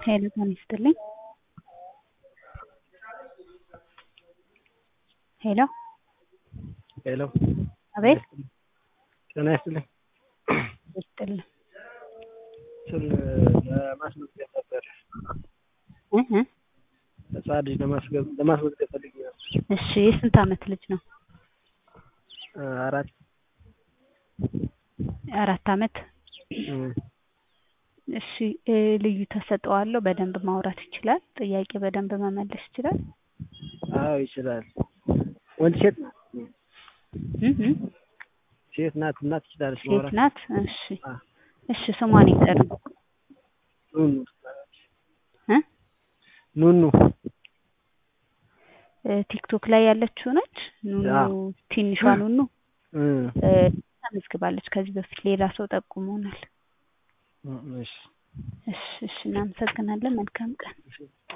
ሄሎ ጤና ይስጥልኝ። ሄሎ ሄሎ አቤት ጤና ይስጥልኝ። ይስጥልኝ። ስለ ለማስመዝገብ ነበር። እህ ህጻን ልጅ ለማስመዝገብ ፈልጌ ነበር። እሺ የስንት አመት ልጅ ነው? 4 አመት። እሺ ልዩ ተሰጥኦ አለው? በደንብ ማውራት ይችላል? ጥያቄ በደንብ መመለስ ይችላል? አዎ ይችላል። ወንድ ሴት ናት? ሴት ናት እና ትችላለች ማውራት? ሴት ናት። እሺ እሺ ስሟን ይጠሩ። ኑኑ ኑኑ ቲክቶክ ላይ ያለችው ነች? ኑኑ ትንሿ ኑኑ ተመዝግባለች ከዚህ በፊት ሌላ ሰው ጠቁሞናል። እሺ እሺ እናመሰግናለን። መልካም ቀን።